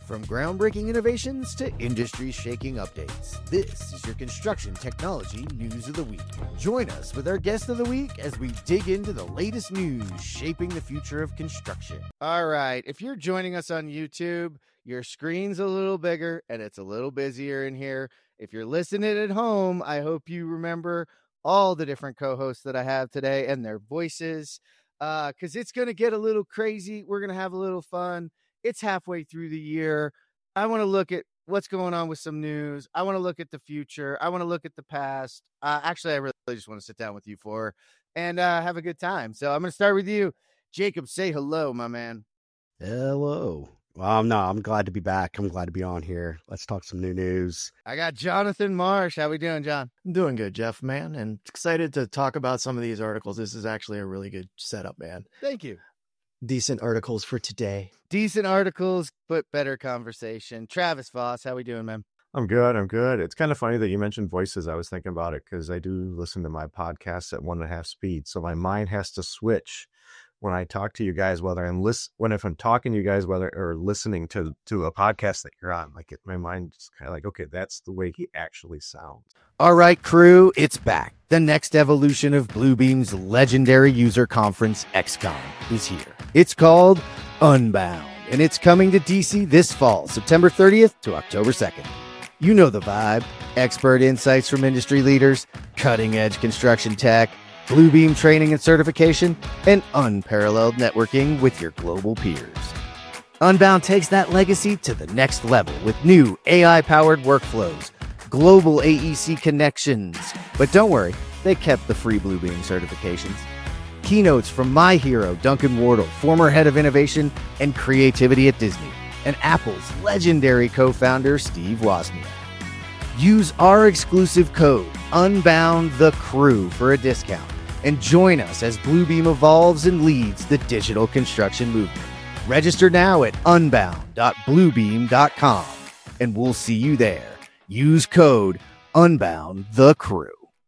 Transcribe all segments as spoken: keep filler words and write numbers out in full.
From groundbreaking innovations to industry-shaking updates, this is your construction technology news of the week. Join us with our guest of the week as we dig into the latest news shaping the future of construction. All right, if you're joining us on YouTube, your screen's a little bigger and it's a little busier in here. If you're listening at home, I hope you remember all the different co-hosts that I have today and their voices, uh, because it's going to get a little crazy. We're going to have a little fun. It's halfway through the year. I want to look at what's going on with some news. I want to look at the future. I want to look at the past. Uh, actually, I really just want to sit down with you four and uh, have a good time. So I'm going to start with you. Jacob, say hello, my man. Hello. Well, I'm not. I'm glad to be back. I'm glad to be on here. Let's talk some new news. I got Jonathan Marsh. How we doing, John? I'm doing good, Jeff, man, and excited to talk about some of these articles. This is actually a really good setup, man. Thank you. Decent articles for today. Decent articles, but better conversation. Travis Voss, how we doing, man? I'm good. I'm good. It's kind of funny that you mentioned voices. I was thinking about it because I do listen to my podcasts at one and a half speed. So my mind has to switch when I talk to you guys, whether I'm list when if I'm talking to you guys, whether or listening to to a podcast that you're on. Like it, my mind just kind of like, okay, that's the way he actually sounds. All right, crew, it's back. The next evolution of Bluebeam's legendary user conference, X CON, is here. It's called Unbound, and it's coming to D C this fall, September thirtieth to October second. You know the vibe. Expert insights from industry leaders, cutting-edge construction tech, Bluebeam training and certification, and unparalleled networking with your global peers. Unbound takes that legacy to the next level with new A I-powered workflows, global A E C connections. But don't worry, they kept the free Bluebeam certifications. Keynotes from my hero, Duncan Wardle, former head of innovation and creativity at Disney, and Apple's legendary co-founder, Steve Wozniak. Use our exclusive code, UNBOUNDTHECREW, for a discount, and join us as Bluebeam evolves and leads the digital construction movement. Register now at unbound dot bluebeam dot com, and we'll see you there. Use code UNBOUNDTHECREW.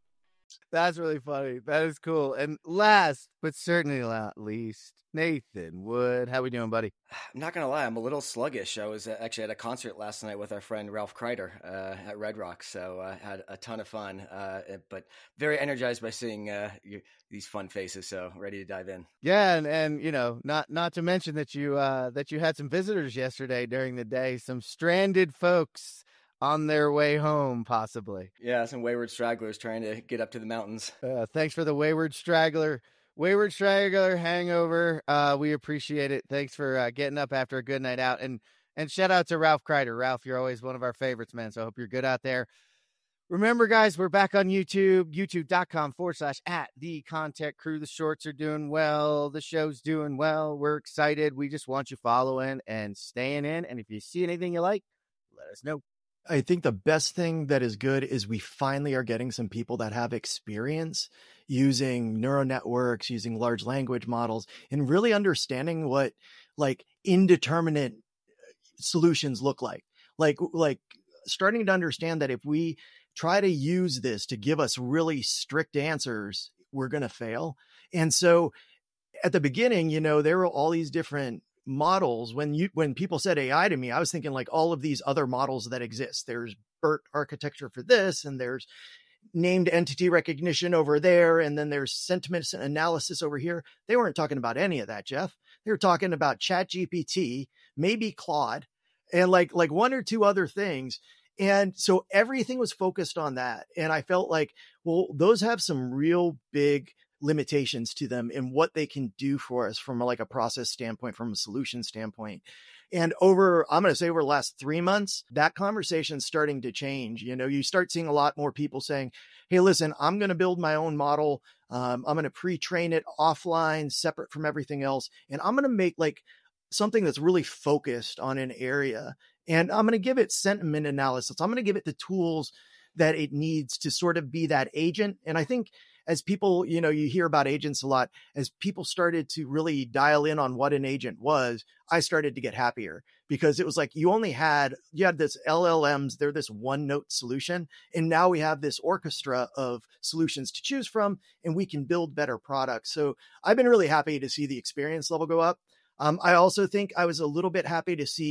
That's really funny. That is cool. And last, but certainly not least, Nathan Wood. How we doing, buddy? I'm not going to lie. I'm a little sluggish. I was actually at a concert last night with our friend Ralph Kreider uh, at Red Rock, so I uh, had a ton of fun, uh, but very energized by seeing uh, you, these fun faces, so ready to dive in. Yeah, and, and you know, not not to mention that you uh, that you had some visitors yesterday during the day, some stranded folks on their way home, possibly. Yeah, some wayward stragglers trying to get up to the mountains. Uh, thanks for the wayward straggler. Wayward straggler hangover. Uh, we appreciate it. Thanks for uh, getting up after a good night out. And and shout out to Ralph Kreider. Ralph, you're always one of our favorites, man. So I hope you're good out there. Remember, guys, we're back on YouTube, youtube.com forward slash at the content crew. The shorts are doing well. The show's doing well. We're excited. We just want you following and staying in. And if you see anything you like, let us know. I think the best thing that is good is we finally are getting some people that have experience using neural networks, using large language models, and really understanding what like indeterminate solutions look like. Like, like starting to understand that if we try to use this to give us really strict answers, we're going to fail. And so at the beginning, you know, there were all these different models. When you when people said A I to me, I was thinking like all of these other models that exist. There's BERT architecture for this, and there's named entity recognition over there, and then there's sentiment analysis over here. They weren't talking about any of that, Jeff. They were talking about ChatGPT, maybe Claude, and like like one or two other things. And so everything was focused on that. And I felt like, well, those have some real big limitations to them and what they can do for us from a, like a process standpoint, from a solution standpoint. And over, I'm going to say over the last three months, that conversation's starting to change. You know, you start seeing a lot more people saying, hey, listen, I'm going to build my own model. Um, I'm going to pre-train it offline, separate from everything else. And I'm going to make like something that's really focused on an area. And I'm going to give it sentiment analysis. I'm going to give it the tools that it needs to sort of be that agent. And I think as people, you know, you hear about agents a lot, as people started to really dial in on what an agent was, I started to get happier because it was like, you only had, you had this L L Ms, they're this one note solution. And now we have this orchestra of solutions to choose from, and we can build better products. So I've been really happy to see the experience level go up. Um, I also think I was a little bit happy to see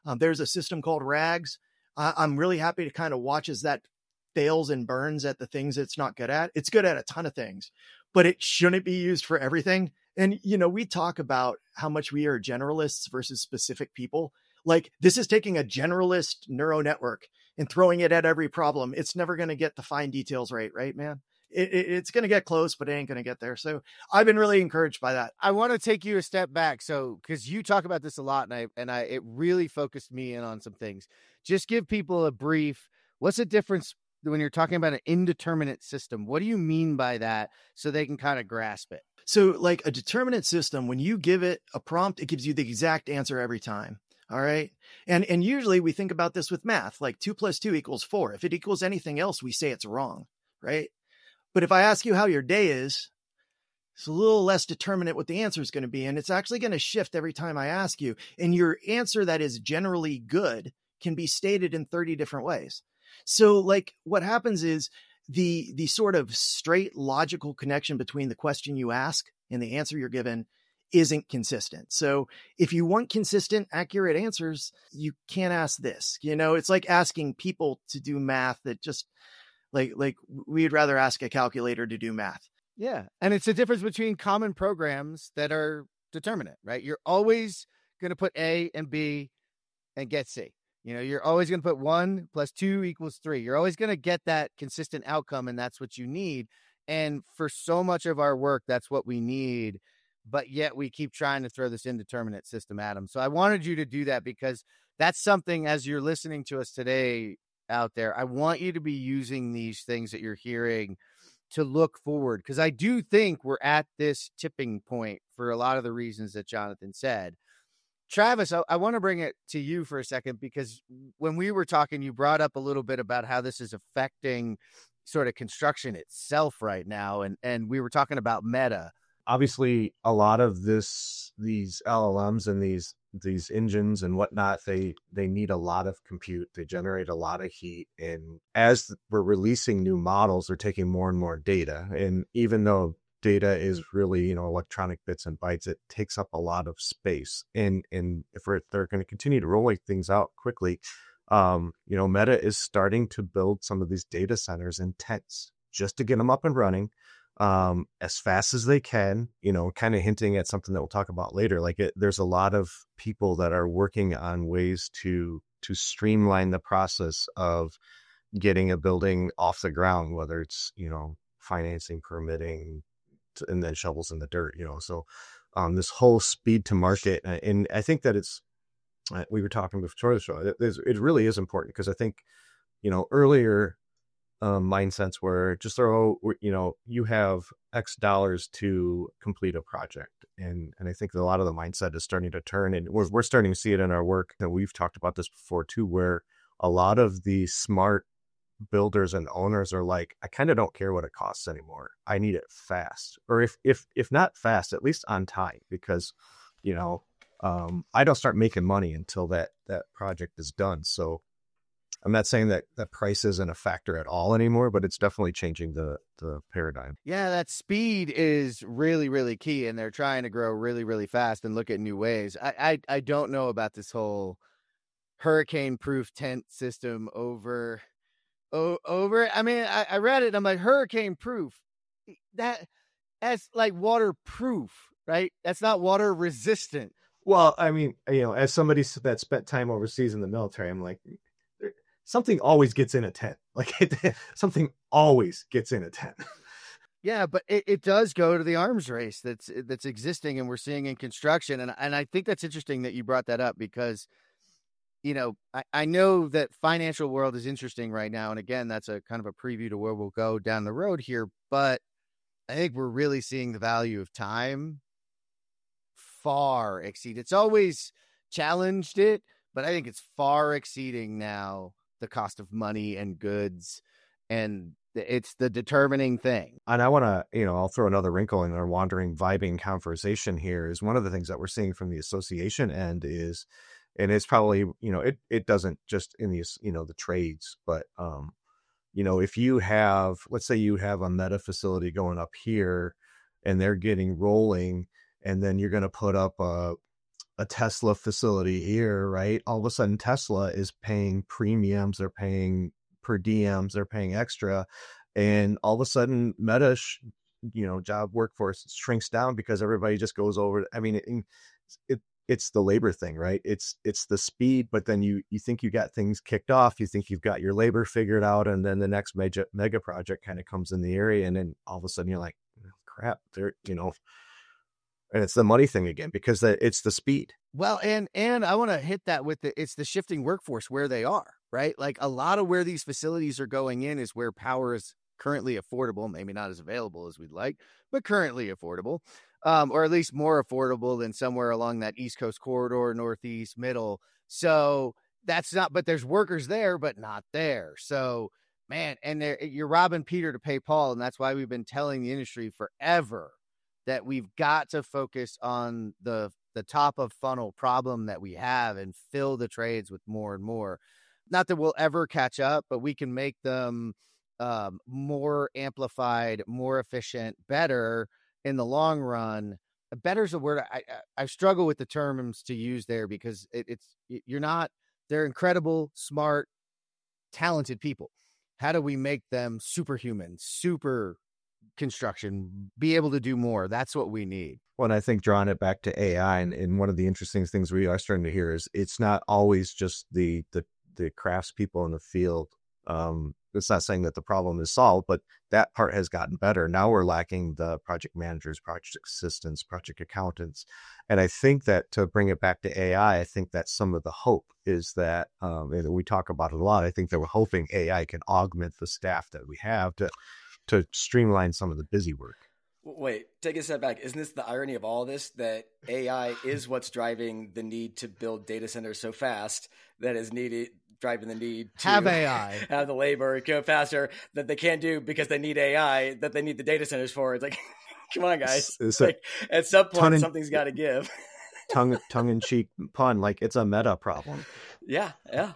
Um, there's a system called RAGS. Uh, I'm really happy to kind of watch as that fails and burns at the things it's not good at. It's good at a ton of things, but it shouldn't be used for everything. And, you know, we talk about how much we are generalists versus specific people. Like, this is taking a generalist neural network and throwing it at every problem. It's never going to get the fine details right, right, man? It, it, it's going to get close, but it ain't going to get there. So I've been really encouraged by that. I want to take you a step back. So, because you talk about this a lot, and I, and I, it really focused me in on some things. Just give people a brief, what's the difference when you're talking about an indeterminate system? What do you mean by that so they can kind of grasp it? So like a determinate system, when you give it a prompt, it gives you the exact answer every time. All right. And, and usually we think about this with math, like two plus two equals four. If it equals anything else, we say it's wrong. Right. But if I ask you how your day is, it's a little less determinate what the answer is going to be. And it's actually going to shift every time I ask you. And your answer that is generally good can be stated in thirty different ways. So like what happens is the, the sort of straight logical connection between the question you ask and the answer you're given isn't consistent. So if you want consistent, accurate answers, you can't ask this. You know, it's like asking people to do math that just like, like we'd rather ask a calculator to do math. Yeah. And it's the difference between common programs that are determinate, right? You're always going to put A and B and get C. You know, you're always going to put one plus two equals three. You're always going to get that consistent outcome, and that's what you need. And for so much of our work, that's what we need. But yet we keep trying to throw this indeterminate system at them. So I wanted you to do that because that's something, as you're listening to us today out there, I want you to be using these things that you're hearing to look forward. Because I do think we're at this tipping point for a lot of the reasons that Jonathan said. Travis, I, I want to bring it to you for a second, because when we were talking, you brought up a little bit about how this is affecting sort of construction itself right now. And, and we were talking about Meta. Obviously, a lot of this, these L L Ms and these these engines and whatnot, they they need a lot of compute. They generate a lot of heat, and as we're releasing new models, they're taking more and more data. And even though data is really, you know, electronic bits and bytes, it takes up a lot of space. And and if we're, they're going to continue to roll things out quickly, um, you know, Meta is starting to build some of these data centers in tents just to get them up and running um as fast as they can, you know, kind of hinting at something that we'll talk about later. Like it, there's a lot of people that are working on ways to to streamline the process of getting a building off the ground, whether it's, you know, financing, permitting, and then shovels in the dirt, you know. So um this whole speed to market, and I think that it's uh, we were talking before the show, it, it really is important, because I think, you know, earlier Um, mindsets where just throw, you know, you have X dollars to complete a project. And and I think that a lot of the mindset is starting to turn, and we're, we're starting to see it in our work. And we've talked about this before too, where a lot of the smart builders and owners are like, I kind of don't care what it costs anymore. I need it fast, or if, if, if not fast, at least on time, because, you know, um, I don't start making money until that, that project is done. So I'm not saying that that price isn't a factor at all anymore, but it's definitely changing the, the paradigm. Yeah, that speed is really, really key, and they're trying to grow really, really fast and look at new ways. I, I, I don't know about this whole hurricane-proof tent system over, oh, over. I mean, I, I read it, and I'm like, hurricane-proof. That that's like waterproof, right? That's not water resistant. Well, I mean, you know, as somebody that spent time overseas in the military, I'm like, something always gets in a tent. Like it, something always gets in a tent. Yeah, but it, it does go to the arms race that's that's existing, and we're seeing in construction. And and I think that's interesting that you brought that up, because, you know, I, I know that financial world is interesting right now. And again, that's a kind of a preview to where we'll go down the road here. But I think we're really seeing the value of time far exceed. It's always challenged it, but I think it's far exceeding now the cost of money and goods, and it's the determining thing. And I want to, you know, I'll throw another wrinkle in our wandering, vibing conversation here. Is one of the things that we're seeing from the association end is, and it's probably, you know, it, it doesn't just in these, you know, the trades, but, um, you know, if you have, let's say you have a Meta facility going up here and they're getting rolling, and then you're going to put up a, a Tesla facility here, right? All of a sudden Tesla is paying premiums, they're paying per diems, they're paying extra. And all of a sudden Meta, sh- you know, job workforce shrinks down because everybody just goes over. I mean, it, it it's the labor thing, right? It's, it's the speed, but then you, you think you got things kicked off. You think you've got your labor figured out. And then the next mega, mega project kind of comes in the area. And then all of a sudden you're like, crap, they're, you know, and it's the money thing again, because it's the speed. Well, and, and I want to hit that with the, it's the shifting workforce where they are, right? Like a lot of where these facilities are going in is where power is currently affordable, maybe not as available as we'd like, but currently affordable. Um, or at least more affordable than somewhere along that East Coast corridor, Northeast, middle. So that's not, but there's workers there, but not there. So, man, and you're robbing Peter to pay Paul. And that's why we've been telling the industry forever that we've got to focus on the, the top of funnel problem that we have and fill the trades with more and more. Not that we'll ever catch up, but we can make them um, more amplified, more efficient, better in the long run. Better is a word I, I I struggle with the terms to use there, because it, it's you're not, they're incredible, smart, talented people. How do we make them superhuman, super construction, be able to do more? That's what we need. Well, and I think drawing it back to A I, and, and one of the interesting things we are starting to hear is it's not always just the the the craftspeople in the field. Um, it's not saying that the problem is solved, but that part has gotten better. Now we're lacking the project managers, project assistants, project accountants. And I think that to bring it back to A I, I think that some of the hope is that, um, and we talk about it a lot, I think that we're hoping A I can augment the staff that we have to, to streamline some of the busy work. Wait, take a step back. Isn't this the irony of all this, that A I is what's driving the need to build data centers so fast that is needed, driving the need to have A I, have the labor go faster that they can't do because they need A I, that they need the data centers for? It's like, come on, guys. It's like, at some point, in, something's got to give. tongue, tongue in cheek pun, like it's a meta problem. Yeah, yeah.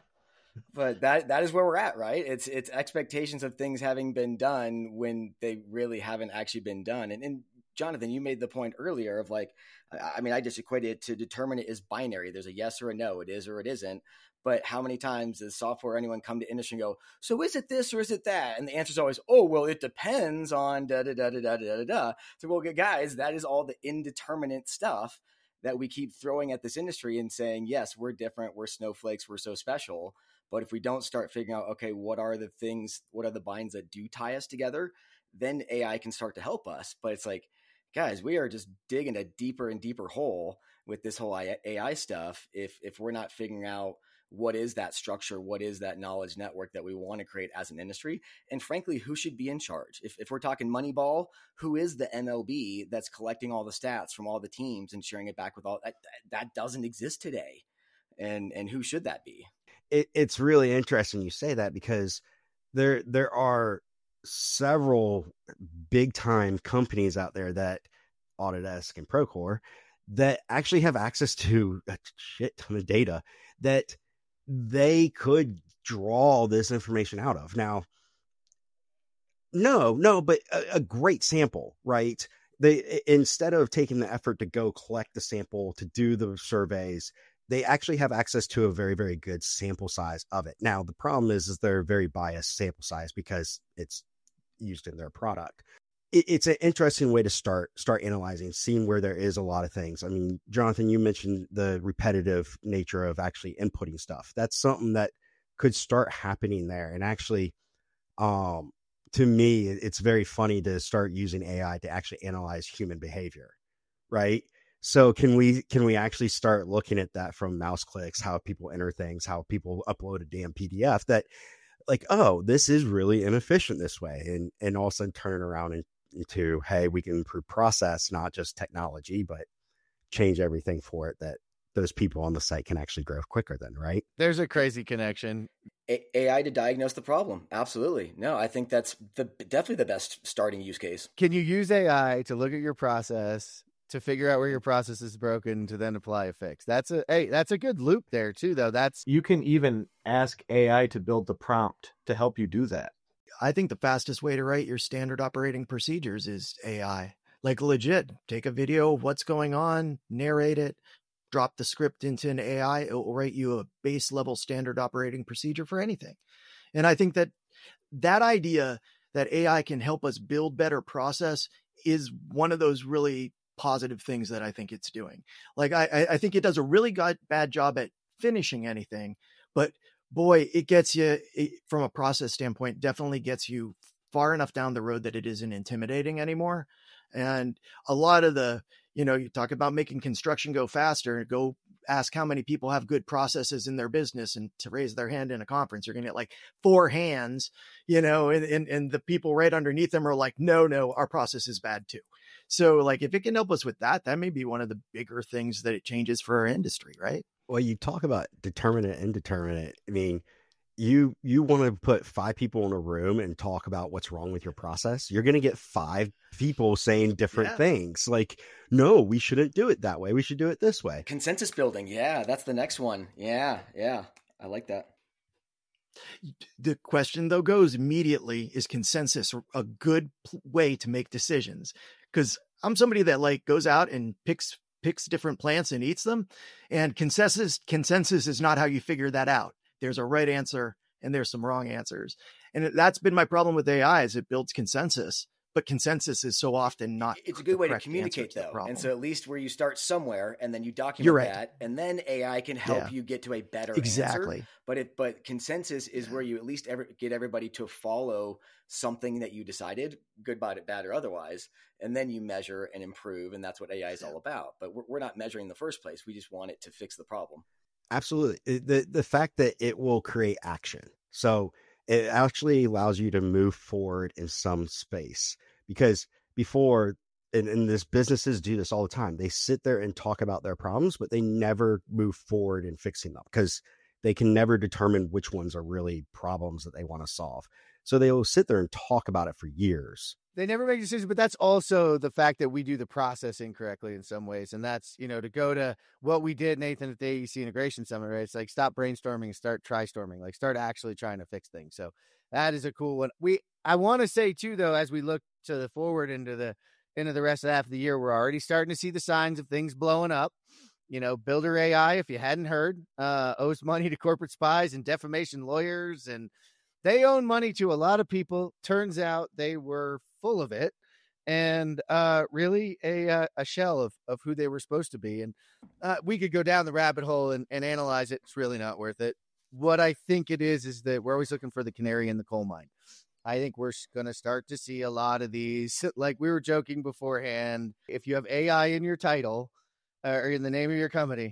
But that that is where we're at, right? It's it's expectations of things having been done when they really haven't actually been done. And, and Jonathan, you made the point earlier of like, I mean, I just equated it to determine it is binary. There's a yes or a no. It is or it isn't. But how many times does software or anyone come to industry and go, so is it this or is it that? And the answer is always, oh, well, it depends on da da da da da da da. So, well, guys, that is all the indeterminate stuff that we keep throwing at this industry and saying, yes, we're different, we're snowflakes, we're so special. But if we don't start figuring out, okay, what are the things, what are the binds that do tie us together, then A I can start to help us. But it's like, guys, we are just digging a deeper and deeper hole with this whole A I stuff if if we're not figuring out what is that structure, what is that knowledge network that we want to create as an industry, and frankly, who should be in charge? If if we're talking Moneyball, who is the M L B that's collecting all the stats from all the teams and sharing it back with all that? That doesn't exist today, and and who should that be? It, it's really interesting you say that, because there there are several big time companies out there, that Autodesk and Procore, that actually have access to a shit ton of data that they could draw this information out of. Now, no, no, but a, a great sample, right? They, instead of taking the effort to go collect the sample, to do the surveys, they actually have access to a very, very good sample size of it. Now, the problem is, is they're very biased sample size because it's used in their product. It, it's an interesting way to start, start analyzing, seeing where there is a lot of things. I mean, Jonathan, you mentioned the repetitive nature of actually inputting stuff. That's something that could start happening there. And actually, um, to me, it's very funny to start using A I to actually analyze human behavior, right? So can we can we actually start looking at that from mouse clicks, how people enter things, how people upload a damn P D F, that like, oh, this is really inefficient this way, and and all of a sudden turn around and, into, hey, we can improve process, not just technology, but change everything for it, that those people on the site can actually grow quicker then, right? There's a crazy connection. A- AI to diagnose the problem. Absolutely. No, I think that's the definitely the best starting use case. Can you use A I to look at your process, to figure out where your process is broken, to then apply a fix? That's a, hey, that's a good loop there too, though. That's, you can even ask A I to build the prompt to help you do that. I think the fastest way to write your standard operating procedures is A I. Like legit, take a video of what's going on, narrate it, drop the script into an A I, it will write you a base level standard operating procedure for anything. And I think that that idea that A I can help us build better process is one of those really positive things that I think it's doing. Like, I, I think it does a really good, bad job at finishing anything, but boy, it gets you it, from a process standpoint, definitely gets you far enough down the road that it isn't intimidating anymore. And a lot of the, you know, you talk about making construction go faster, go ask how many people have good processes in their business, and to raise their hand in a conference, you're going to get like four hands, you know, and, and, and the people right underneath them are like, no, no, our process is bad too. So like, if it can help us with that, that may be one of the bigger things that it changes for our industry, right? Well, you talk about determinate and indeterminate. I mean, you you want to put five people in a room and talk about what's wrong with your process, you're going to get five people saying different Yeah. things. Like, no, we shouldn't do it that way. We should do it this way. Consensus building. Yeah, that's the next one. Yeah, yeah. I like that. The question though goes immediately, is consensus a good pl- way to make decisions? Because I'm somebody that like goes out and picks picks different plants and eats them, and consensus consensus is not how you figure that out. There's a right answer and there's some wrong answers. And that's been my problem with A I, is it builds consensus, but consensus is so often not. It's a good way to correct answer communicate, to the though. problem. And so at least where you start somewhere and then you document You're right. that, and then A I can help Yeah. you get to a better Exactly. answer. But it, but consensus is where you at least ever get everybody to follow something that you decided, good, bad, bad, or otherwise, and then you measure and improve, and that's what A I is all about. But we're, we're not measuring in the first place. We just want it to fix the problem. Absolutely. It- The the fact that it will create action. So it actually allows you to move forward in some space, because before, and, and this businesses do this all the time. They sit there and talk about their problems, but they never move forward in fixing them because they can never determine which ones are really problems that they want to solve. So they will sit there and talk about it for years. They never make decisions, but that's also the fact that we do the process incorrectly in some ways. And that's, you know, to go to what we did, Nathan, at the A E C Integration Summit, right? It's like, stop brainstorming and start try-storming, like start actually trying to fix things. So that is a cool one. We, I want to say too, though, as we look to the forward into the, into the rest of half of the year, we're already starting to see the signs of things blowing up. You know, Builder A I, if you hadn't heard, uh, owes money to corporate spies and defamation lawyers, and they own money to a lot of people. Turns out they were full of it, and uh, really a uh, a shell of, of who they were supposed to be. And uh, we could go down the rabbit hole and, and analyze it. It's really not worth it. What I think it is, is that we're always looking for the canary in the coal mine. I think we're going to start to see a lot of these, like we were joking beforehand. If you have A I in your title uh, or in the name of your company,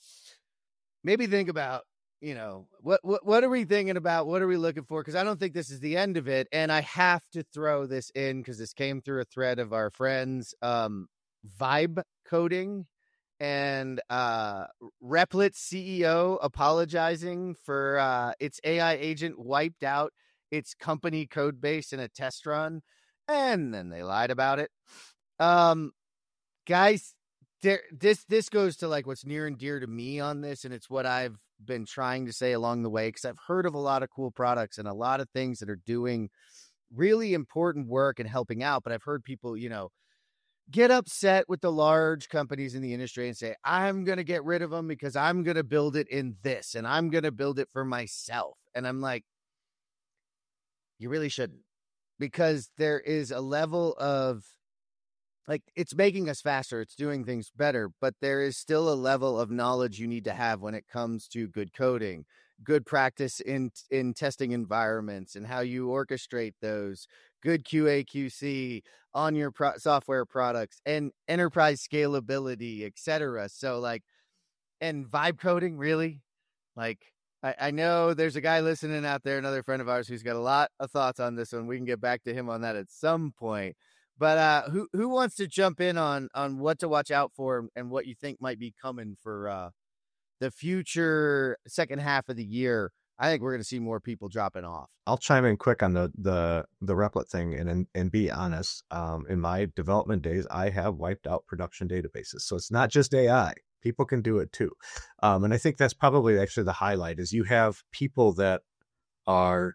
maybe think about, you know, what, what, what are we thinking about? What are we looking for? Because I don't think this is the end of it. And I have to throw this in because this came through a thread of our friends, um, Vibe Coding, and uh, Replit C E O apologizing for uh, its A I agent wiped out its company code base in a test run, and then they lied about it. Um, guys, there, this this goes to like what's near and dear to me on this, and it's what I've been trying to say along the way, because I've heard of a lot of cool products and a lot of things that are doing really important work and helping out, but I've heard people, you know, get upset with the large companies in the industry and say, I'm going to get rid of them because I'm going to build it in this and I'm going to build it for myself. And I'm like, you really shouldn't, because there is a level of like, it's making us faster. It's doing things better, but there is still a level of knowledge you need to have when it comes to good coding, good practice in, in testing environments and how you orchestrate those, good Q A Q C on your pro- software products, and enterprise scalability, et cetera. So like, and vibe coding, really? Like, I, I know there's a guy listening out there, another friend of ours, who's got a lot of thoughts on this one. We can get back to him on that at some point. But uh, who who wants to jump in on on what to watch out for and what you think might be coming for uh, the future second half of the year? I think we're going to see more people dropping off. I'll chime in quick on the the the Replit thing, and and, and be honest. Um, in my development days, I have wiped out production databases, so it's not just A I. People can do it too, um, and I think that's probably actually the highlight. Is you have people that are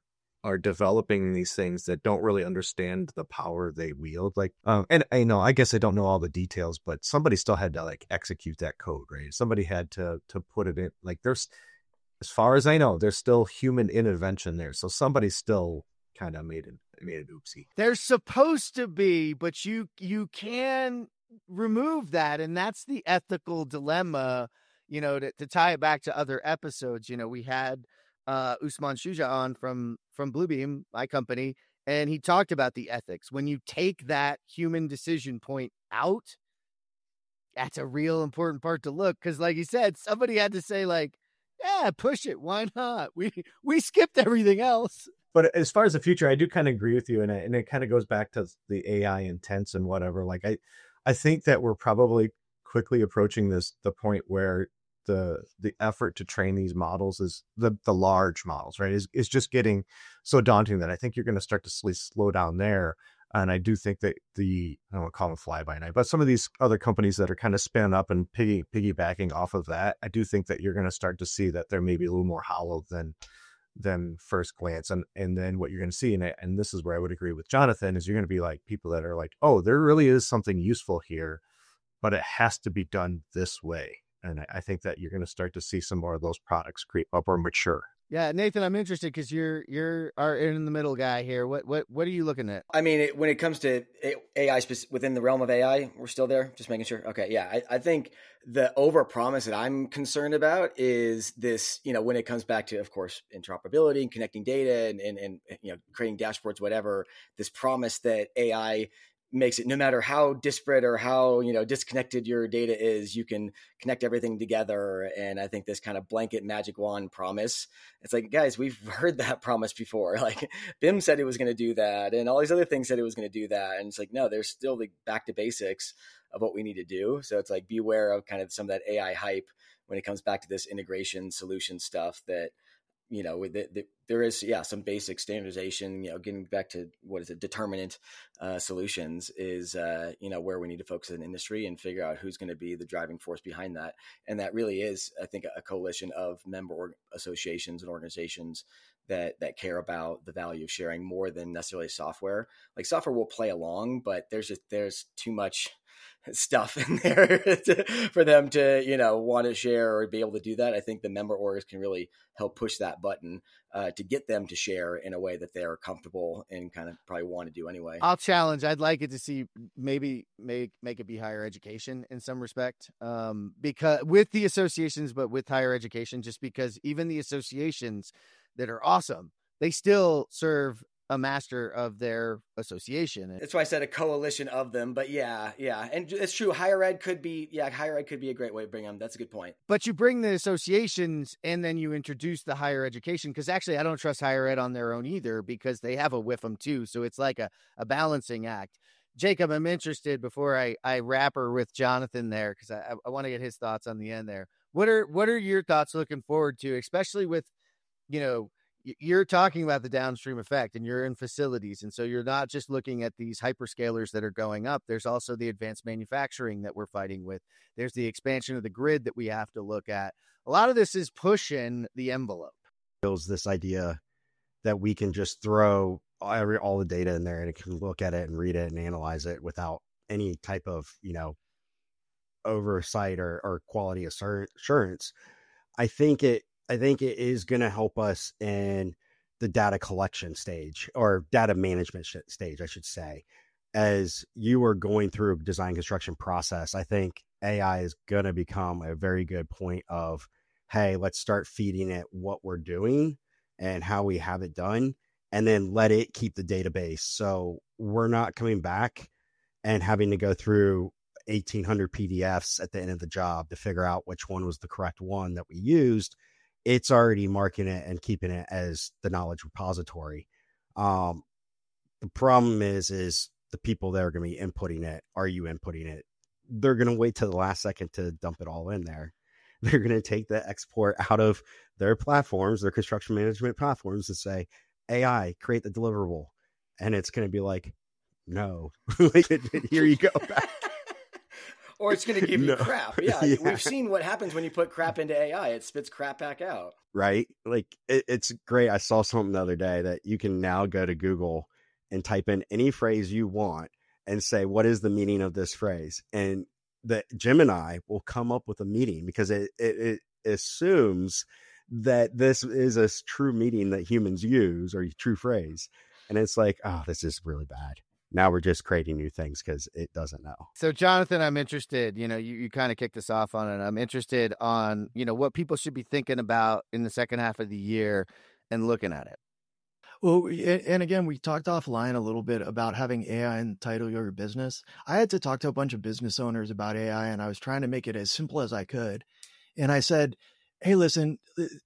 are developing these things that don't really understand the power they wield. Like, um, and I know, I guess I don't know all the details, but somebody still had to like execute that code, right? Somebody had to to put it in. Like, there's, as far as I know, there's still human intervention there. So somebody still kind of made it made it oopsie. There's supposed to be, but you you can remove that, and that's the ethical dilemma. You know, to, to tie it back to other episodes, you know, we had uh, Usman Shuja on from from Bluebeam, my company, and he talked about the ethics. When you take that human decision point out, that's a real important part to look, because, like you said, somebody had to say, like, yeah, push it. Why not? We we skipped everything else. But as far as the future, I do kind of agree with you, and I, and it kind of goes back to the A I intents and whatever. Like, I, I think that we're probably quickly approaching this the point where the the effort to train these models is the the large models, right, is is just getting so daunting that I think you're going to start to sl- slow down there. And I do think that the, I don't want to call them fly by night, but some of these other companies that are kind of spin up and piggy piggybacking off of that, I do think that you're going to start to see that they're maybe a little more hollow than than first glance. And and then what you're going to see, and, I, and this is where I would agree with Jonathan, is you're going to be like people that are like, oh, there really is something useful here, but it has to be done this way. And I, I think that you're going to start to see some more of those products creep up or mature. Yeah, Nathan, I'm interested because you're you're our in the middle guy here. What what what are you looking at? I mean, it, when it comes to A I spec- within the realm of A I, we're still there. Just making sure. Okay, yeah, I, I think the overpromise that I'm concerned about is this. You know, when it comes back to, of course, interoperability and connecting data and and, and you know, creating dashboards, whatever. This promise that A I makes it, no matter how disparate or how, you know, disconnected your data is, you can connect everything together. And I think this kind of blanket magic wand promise, it's like, guys, we've heard that promise before. Like B I M said it was going to do that, and all these other things said it was going to do that. And it's like, no, there's still the back to basics of what we need to do. So it's like, beware of kind of some of that A I hype when it comes back to this integration solution stuff that, you know, the, the, there is, yeah, some basic standardization, you know, getting back to what is it, determinant uh, solutions is, uh, you know, where we need to focus in industry and figure out who's going to be the driving force behind that. And that really is, I think, a coalition of member associations and organizations that that care about the value of sharing more than necessarily software. Like software will play along, but there's just, there's too much stuff in there to, for them to, you know, want to share or be able to do that. I think the member orgs can really help push that button uh, to get them to share in a way that they're comfortable and kind of probably want to do anyway. I'll challenge. I'd like it to see maybe make make it be higher education in some respect, um, because with the associations, but with higher education, just because even the associations that are awesome, they still serve a master of their association. That's why I said a coalition of them. But yeah, yeah. And it's true. Higher ed could be, yeah, higher ed could be a great way to bring them. That's a good point. But you bring the associations and then you introduce the higher education, because actually I don't trust higher ed on their own either, because they have a whiff them too. So it's like a, a balancing act. Jacob, I'm interested before I, I wrap her with Jonathan there, because I, I want to get his thoughts on the end there. What are, what are your thoughts looking forward to, especially with, you know, you're talking about the downstream effect and you're in facilities. And so you're not just looking at these hyperscalers that are going up. There's also the advanced manufacturing that we're fighting with. There's the expansion of the grid that we have to look at. A lot of this is pushing the envelope. Feels this idea that we can just throw every, all the data in there and it can look at it and read it and analyze it without any type of, you know, oversight or, or quality assurance. I think it, I think it is going to help us in the data collection stage, or data management sh- stage, I should say. As you are going through a design construction process, I think A I is going to become a very good point of, hey, let's start feeding it what we're doing and how we have it done, and then let it keep the database. So we're not coming back and having to go through eighteen hundred P D Fs at the end of the job to figure out which one was the correct one that we used. It's already marking it and keeping it as the knowledge repository. Um, the problem is, is the people that are going to be inputting it. Are you inputting it? They're going to wait till the last second to dump it all in there. They're going to take the export out of their platforms, their construction management platforms, and say, A I, create the deliverable. And it's going to be like, no, here you go back. or it's going to give you No. crap. Yeah, Yeah. we've seen what happens when you put crap into A I. It spits crap back out. Right? Like it, it's great. I saw something the other day that you can now go to Google and type in any phrase you want and say, what is the meaning of this phrase? And the Gemini will come up with a meaning because it, it, it assumes that this is a true meaning that humans use or a true phrase. And it's like, oh, this is really bad. Now we're just creating new things because it doesn't know. So, Jonathan, I'm interested, you know, you, you kind of kicked us off on it. I'm interested on, you know, what people should be thinking about in the second half of the year and looking at it. Well, and again, we talked offline a little bit about having A I in the title of your business. I had to talk to a bunch of business owners about A I, and I was trying to make it as simple as I could. And I said, hey, listen,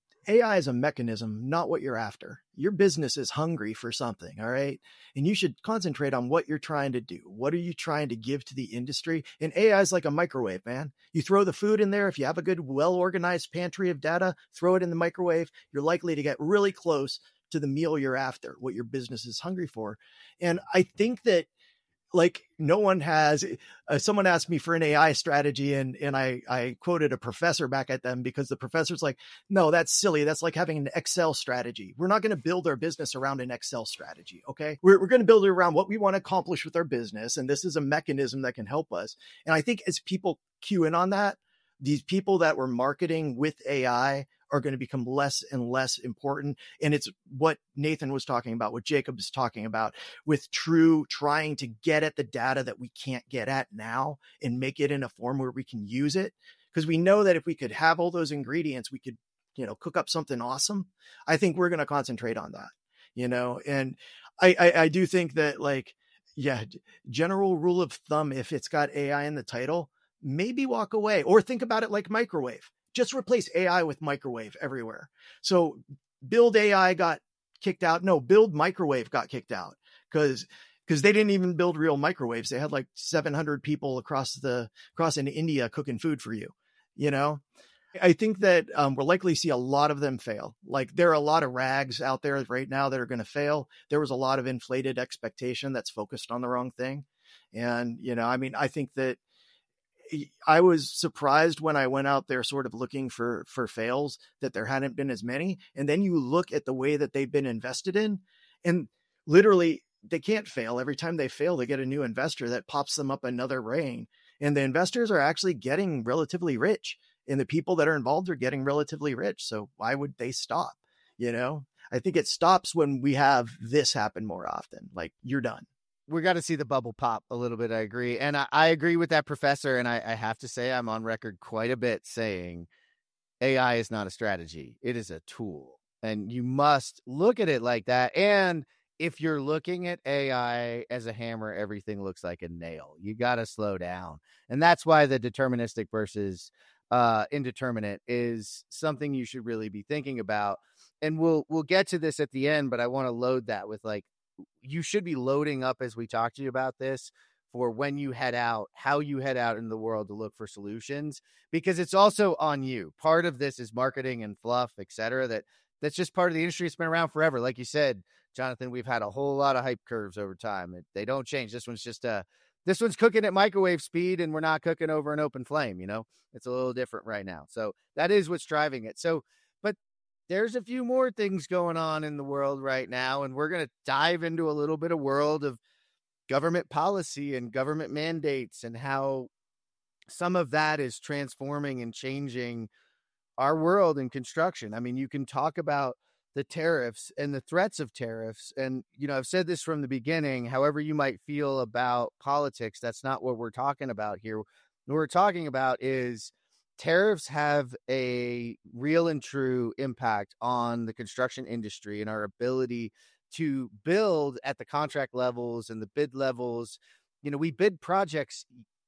A I is a mechanism, not what you're after. Your business is hungry for something, all right? And you should concentrate on what you're trying to do. What are you trying to give to the industry? And A I is like a microwave, man. You throw the food in there. If you have a good, well-organized pantry of data, throw it in the microwave. You're likely to get really close to the meal you're after, what your business is hungry for. And I think that, like, no one has, uh, someone asked me for an A I strategy, and, and I, I quoted a professor back at them because the professor's like, no, that's silly. That's like having an Excel strategy. We're not going to build our business around an Excel strategy. Okay. We're, we're going to build it around what we want to accomplish with our business. And this is a mechanism that can help us. And I think as people cue in on that, these people that were marketing with A I are going to become less and less important. And it's what Nathan was talking about, what Jacob is talking about, with True trying to get at the data that we can't get at now and make it in a form where we can use it. Because we know that if we could have all those ingredients, we could, you know, cook up something awesome. I think we're going to concentrate on that, you know, and I, I, I do think that, like, yeah, general rule of thumb, if it's got A I in the title, maybe walk away, or think about it like microwave. Just replace A I with microwave everywhere. So Build A I got kicked out. No, Build Microwave got kicked out because because they didn't even build real microwaves. They had like seven hundred people across the across in India cooking food for you. You know, I think that um, we'll likely see a lot of them fail. Like, there are a lot of rags out there right now that are going to fail. There was a lot of inflated expectation that's focused on the wrong thing. And, you know, I mean, I think that I was surprised when I went out there sort of looking for, for fails, that there hadn't been as many. And then you look at the way that they've been invested in, and literally they can't fail. Every time they fail, they get a new investor that pops them up another ring. And the investors are actually getting relatively rich, and the people that are involved are getting relatively rich. So why would they stop? You know, I think it stops when we have this happen more often. Like, you're done. We got to see the bubble pop a little bit. I agree. And I, I agree with that professor. And I, I have to say, I'm on record quite a bit saying A I is not a strategy. It is a tool. And you must look at it like that. And if you're looking at A I as a hammer, everything looks like a nail. You got to slow down. And that's why the deterministic versus uh, indeterminate is something you should really be thinking about. And we'll, we'll get to this at the end, but I want to load that with, like, you should be loading up as we talk to you about this for when you head out, how you head out in the world to look for solutions, because it's also on you. Part of this is marketing and fluff, et cetera. That that's just part of the industry. It's been around forever. Like you said, Jonathan, we've had a whole lot of hype curves over time. They don't change. This one's just uh this one's cooking at microwave speed, and we're not cooking over an open flame. You know, it's a little different right now. So that is what's driving it. So, but there's a few more things going on in the world right now, and we're going to dive into a little bit of world of government policy and government mandates and how some of that is transforming and changing our world in construction. I mean, you can talk about the tariffs and the threats of tariffs. And, you know, I've said this from the beginning, however you might feel about politics, that's not what we're talking about here. What we're talking about is tariffs have a real and true impact on the construction industry and our ability to build at the contract levels and the bid levels. You know, we bid projects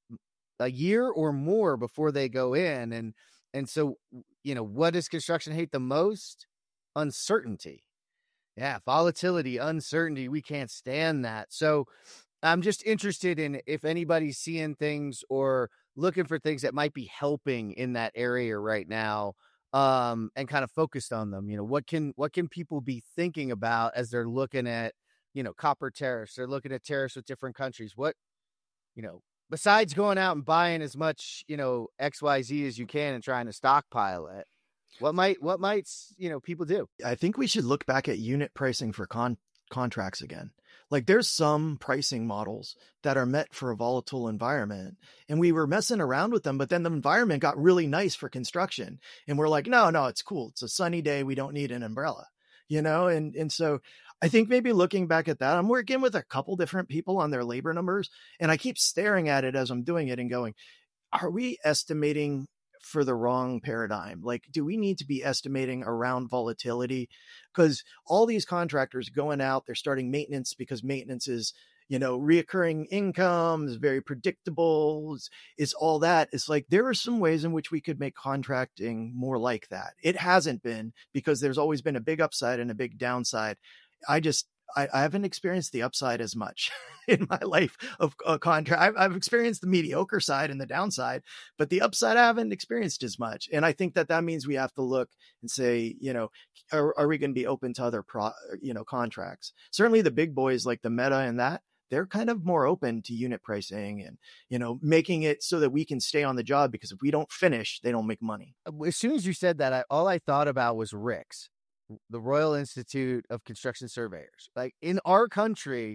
a year or more before they go in. And, and so, you know, what does construction hate the most? Uncertainty. Yeah. Volatility, uncertainty. We can't stand that. So I'm just interested in if anybody's seeing things or looking for things that might be helping in that area right now, um, and kind of focused on them. You know, what can, what can people be thinking about as they're looking at, you know, copper tariffs? They're looking at tariffs with different countries. What, you know, besides going out and buying as much, you know, X Y Z as you can and trying to stockpile it, what might, what might, you know, people do? I think we should look back at unit pricing for con- contracts again. Like there's some pricing models that are meant for a volatile environment, and we were messing around with them, but then the environment got really nice for construction. And we're like, no, no, it's cool. It's a sunny day. We don't need an umbrella, you know? And, and so I think maybe looking back at that, I'm working with a couple different people on their labor numbers, and I keep staring at it as I'm doing it and going, are we estimating for the wrong paradigm? Like, do we need to be estimating around volatility? Because all these contractors going out, they're starting maintenance because maintenance is, you know, reoccurring income, is very predictable. It's, it's all that. It's like, there are some ways in which we could make contracting more like that. It hasn't been, because there's always been a big upside and a big downside. I just, I, I haven't experienced the upside as much in my life of a contract. I've, I've experienced the mediocre side and the downside, but the upside I haven't experienced as much. And I think that that means we have to look and say, you know, are, are we going to be open to other pro, you know, contracts? Certainly the big boys like the Meta and that, they're kind of more open to unit pricing and, you know, making it so that we can stay on the job, because if we don't finish, they don't make money. As soon as you said that, I, all I thought about was R I C S, the Royal Institute of Construction Surveyors. Like in our country,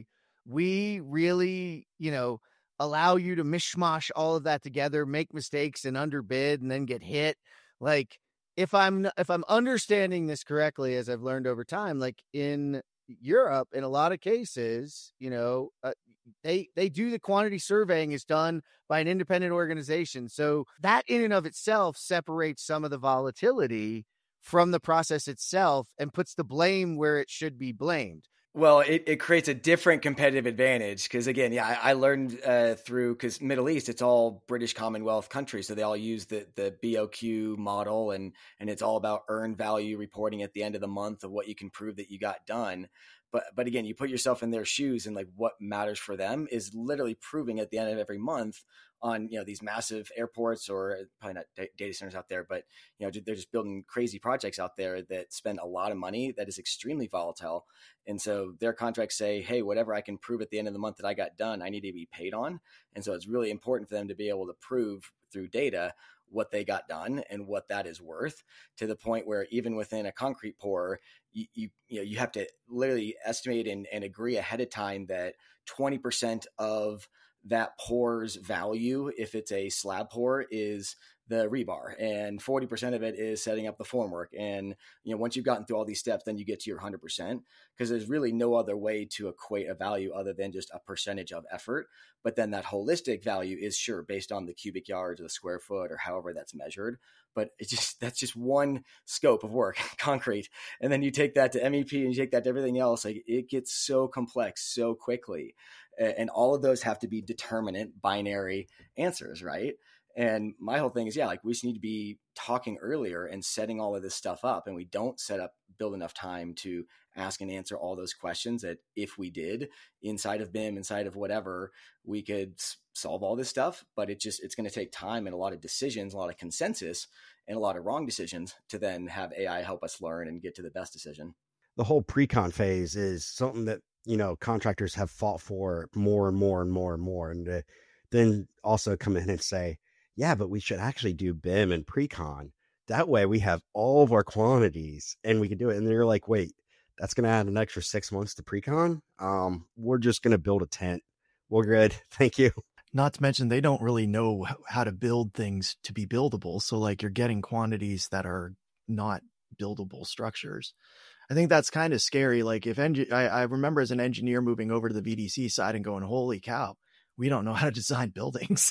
we really, you know, allow you to mishmash all of that together, make mistakes and underbid and then get hit. Like if I'm, if I'm understanding this correctly, as I've learned over time, like in Europe, in a lot of cases, you know, uh, they, they do the quantity surveying is done by an independent organization. So that in and of itself separates some of the volatility from the process itself and puts the blame where it should be blamed. Well, it, it creates a different competitive advantage because, again, yeah, I, I learned uh, through, because Middle East, it's all British Commonwealth countries. So they all use the the B O Q model, and and it's all about earned value reporting at the end of the month of what you can prove that you got done. But but again, you put yourself in their shoes, and like what matters for them is literally proving at the end of every month on, you know, these massive airports, or probably not da- data centers out there, but, you know, they're just building crazy projects out there that spend a lot of money that is extremely volatile. And so their contracts say, hey, whatever I can prove at the end of the month that I got done, I need to be paid on. And so it's really important for them to be able to prove through data what they got done and what that is worth, to the point where even within a concrete pour, you, you, you know, you have to literally estimate and, and agree ahead of time that twenty percent of that pour's value, if it's a slab pour, is the rebar, and forty percent of it is setting up the formwork. And, you know, once you've gotten through all these steps, then you get to your one hundred percent, because there's really no other way to equate a value other than just a percentage of effort. But then that holistic value is sure based on the cubic yards or the square foot or however that's measured. But it's just, that's just one scope of work, concrete. And then you take that to M E P and you take that to everything else. Like, it gets so complex so quickly. And all of those have to be determinate binary answers, right? And my whole thing is, yeah, like we just need to be talking earlier and setting all of this stuff up. And we don't set up, build enough time to ask and answer all those questions that if we did inside of B I M, inside of whatever, we could s- solve all this stuff. But it just, it's going to take time and a lot of decisions, a lot of consensus and a lot of wrong decisions to then have A I help us learn and get to the best decision. The whole pre-con phase is something that, you know, contractors have fought for more and more and more and more. And uh, then also come in and say, yeah, but we should actually do B I M and pre-con. That way we have all of our quantities and we can do it. And they're like, wait, that's going to add an extra six months to pre-con. Um, we're just going to build a tent. We're good. Thank you. Not to mention, they don't really know how to build things to be buildable. So like you're getting quantities that are not buildable structures. I think that's kind of scary. Like if engi- I, I remember as an engineer moving over to the V D C side and going, holy cow, we don't know how to design buildings.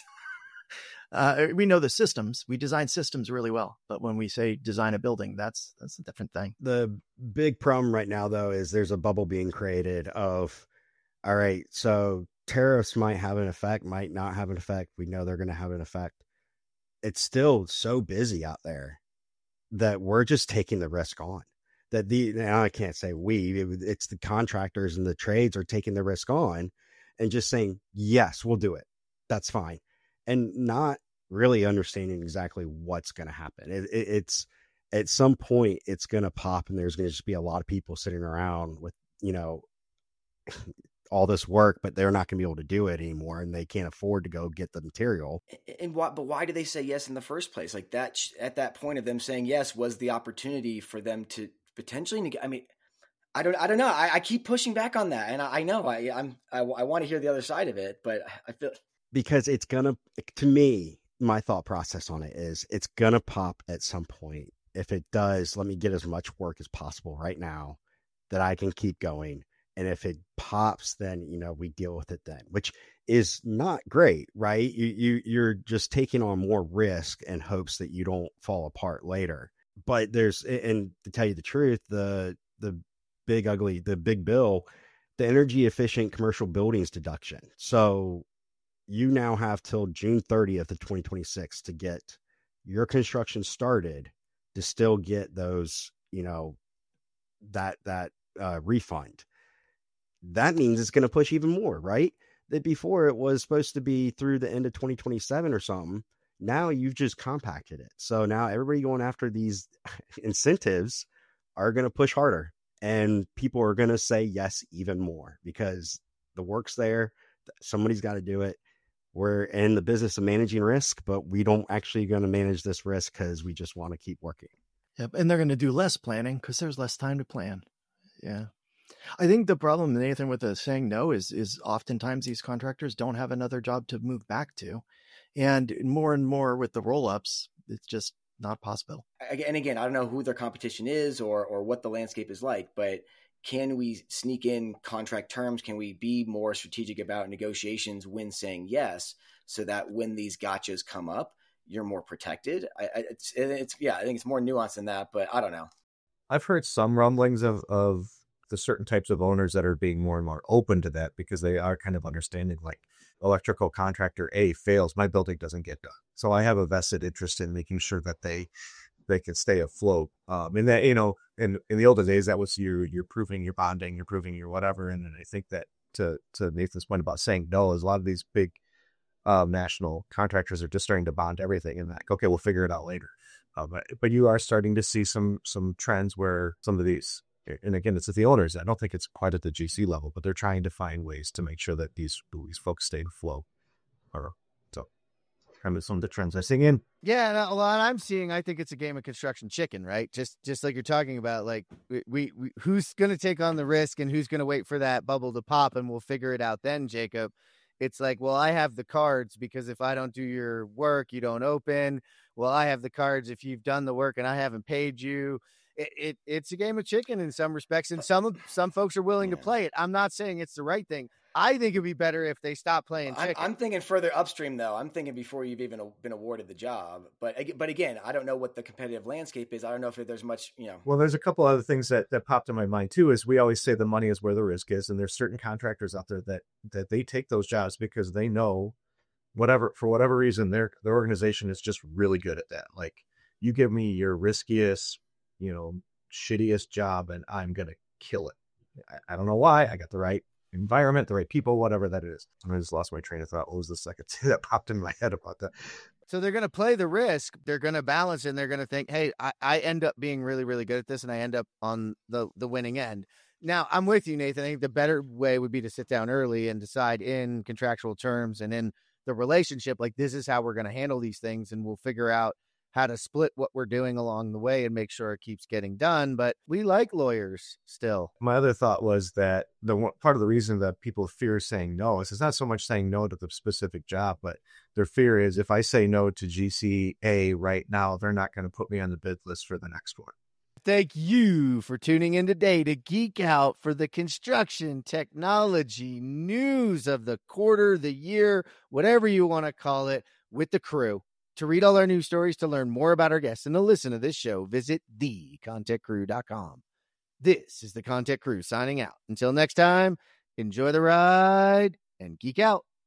uh, we know the systems. We design systems really well. But when we say design a building, that's that's a different thing. The big problem right now, though, is there's a bubble being created of, all right, so tariffs might have an effect, might not have an effect. We know they're going to have an effect. It's still so busy out there that we're just taking the risk on. That the, now I can't say we, it, it's the contractors and the trades are taking the risk on and just saying, yes, we'll do it. That's fine. And not really understanding exactly what's going to happen. It, it, it's at some point it's going to pop and there's going to just be a lot of people sitting around with, you know, all this work, but they're not going to be able to do it anymore, and they can't afford to go get the material. And why, but why did they say yes in the first place? Like that, at that point of them saying yes was the opportunity for them to potentially, neg- I mean, I don't, I don't know. I, I keep pushing back on that. And I, I know I, I'm, I, I want to hear the other side of it, but I feel because it's going to, to me, my thought process on it is it's going to pop at some point. If it does, let me get as much work as possible right now that I can keep going. And if it pops, then, you know, we deal with it then, which is not great, right? You, you, you're just taking on more risk in hopes that you don't fall apart later. But there's, and to tell you the truth, the, the big ugly, the big bill, the energy efficient commercial buildings deduction. So you now have till June thirtieth of twenty twenty-six to get your construction started to still get those, you know, that, that uh, refund. That means it's going to push even more, right? That before it was supposed to be through the end of twenty twenty-seven or something. Now you've just compacted it. So now everybody going after these incentives are going to push harder, and people are going to say yes even more because the work's there. Somebody's got to do it. We're in the business of managing risk, but we don't actually going to manage this risk because we just want to keep working. Yep. And they're going to do less planning because there's less time to plan. Yeah. I think the problem, Nathan, with the saying no is, is oftentimes these contractors don't have another job to move back to. And more and more with the roll-ups, it's just not possible. And again, I don't know who their competition is or or what the landscape is like, but can we sneak in contract terms? Can we be more strategic about negotiations when saying yes, so that when these gotchas come up, you're more protected? I, I, it's, it's yeah, I think it's more nuanced than that, but I don't know. I've heard some rumblings of of the certain types of owners that are being more and more open to that because they are kind of understanding, like, electrical contractor A fails, my building doesn't get done. So I have a vested interest in making sure that they they can stay afloat. Um, and that, you know, in, in the older days, that was your, you're proving your bonding, you're proving your whatever. And, and I think that to, to Nathan's point about saying no, is a lot of these big um, national contractors are just starting to bond everything and like, okay, we'll figure it out later. Uh, but, but you are starting to see some, some trends where some of these, and again, it's at the owners. I don't think it's quite at the G C level, but they're trying to find ways to make sure that these, these folks stay afloat. Or so kind of some of the trends I'm seeing in. Yeah, and a lot I'm seeing, I think it's a game of construction chicken, right? Just just like you're talking about, like we, we, we who's going to take on the risk and who's going to wait for that bubble to pop, and we'll figure it out then, Jacob. It's like, well, I have the cards because if I don't do your work, you don't open. Well, I have the cards if you've done the work and I haven't paid you. It, it it's a game of chicken in some respects, and some some folks are willing yeah. to play it. I'm not saying it's the right thing. I think it'd be better if they stop playing chicken. I'm, I'm thinking further upstream, though. I'm thinking before you've even been awarded the job. But but again, I don't know what the competitive landscape is. I don't know if there's much, you know. Well, there's a couple other things that, that popped in my mind, too, is we always say the money is where the risk is. And there's certain contractors out there that, that they take those jobs because they know whatever, for whatever reason, their, their organization is just really good at that. Like, you give me your riskiest, you know, shittiest job and I'm going to kill it. I, I don't know why. I got the right environment, the right people, whatever that is. I just lost my train of thought. What was the second thing that popped in my head about that? So they're going to play the risk. They're going to balance and they're going to think, hey, I, I end up being really, really good at this and I end up on the, the winning end. Now, I'm with you, Nathan. I think the better way would be to sit down early and decide in contractual terms and in the relationship, like, this is how we're going to handle these things, and we'll figure out how to split what we're doing along the way and make sure it keeps getting done. But we like lawyers still. My other thought was that the one, part of the reason that people fear saying no is it's not so much saying no to the specific job, but their fear is if I say no to G C A right now, they're not going to put me on the bid list for the next one. Thank you for tuning in today to Geek Out for the construction technology news of the quarter, the year, whatever you want to call it, with the crew. To read all our news stories, to learn more about our guests, and to listen to this show, visit the content crew dot com. This is the Content Crew signing out. Until next time, enjoy the ride and geek out.